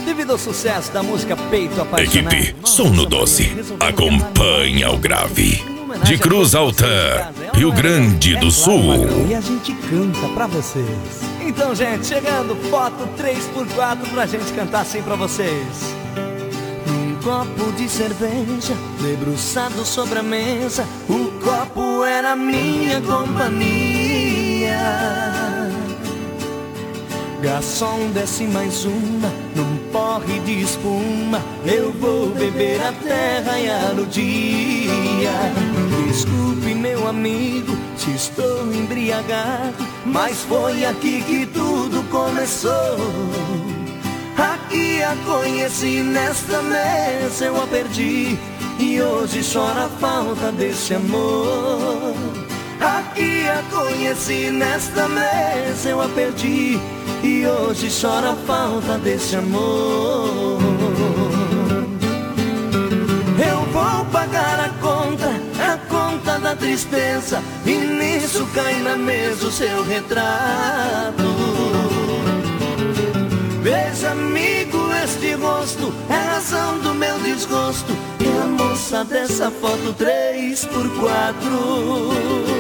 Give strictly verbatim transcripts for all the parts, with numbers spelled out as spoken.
Devido ao sucesso da música Peito Apaixonado, Equipe Som no Doce acompanha o grave de Cruz Alta, Rio Grande do Sul. E a gente canta pra vocês. Então, gente, chegando, foto três por quatro pra gente cantar assim pra vocês. Um copo de cerveja debruçado sobre a mesa, o copo era minha companhia. Garçom, desce mais uma, num porre de espuma, eu vou beber até raiar o dia. Desculpe, meu amigo, se estou embriagado, mas foi aqui que tudo começou. Aqui a conheci, nesta mesa eu a perdi, e hoje chora a falta desse amor. Aqui a conheci, nesta mesa eu a perdi, e hoje chora a falta desse amor. Eu vou pagar a conta, a conta da tristeza, e nisso cai na mesa o seu retrato. Veja, amigo, este rosto é a razão do meu desgosto, e a moça dessa foto três por quatro.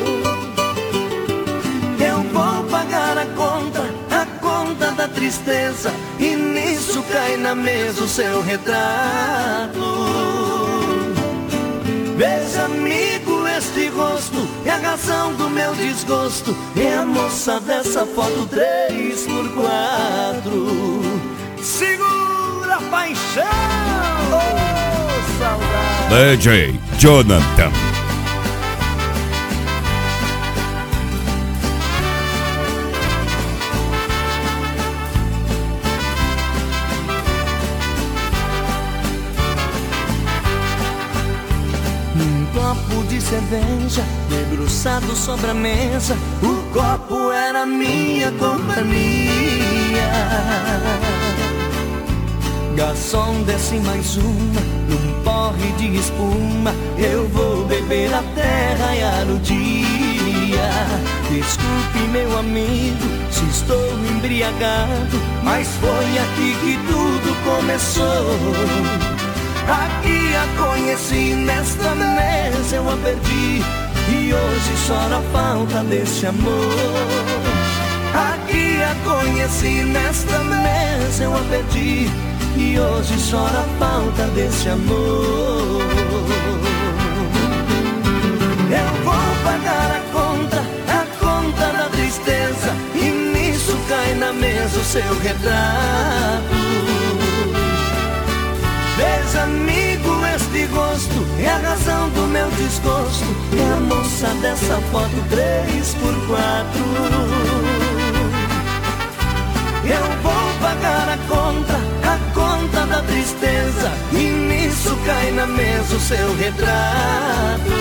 Eu vou pagar a conta, a conta da tristeza, e nisso cai na mesa o seu retrato. Veja, amigo, este rosto é a razão do meu desgosto, é a moça dessa foto três por quatro. Segura a paixão, oh, saudade. D J Jonathan. Copo de cerveja debruçado sobre a mesa, o copo era minha companhia. Garçom, desce mais uma, num porre de espuma, eu vou beber até raiar o dia. Desculpe, meu amigo, se estou embriagado, mas foi aqui que tudo começou. Aqui a conheci, nesta mesa eu a perdi, e hoje chora a falta desse amor. Aqui a conheci, nesta mesa eu a perdi, e hoje chora a falta desse amor. Eu vou pagar a conta, a conta da tristeza, e nisso cai na mesa o seu retrato. Veja, amigo, este gosto é a razão do meu desgosto, é a moça dessa foto três por quatro. Eu vou pagar a conta, a conta da tristeza, e nisso cai na mesa o seu retrato.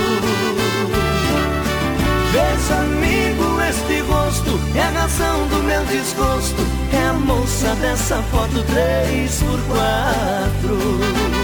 Veja, amigo, este rosto é a razão do meu desgosto, é a moça dessa foto três por quatro.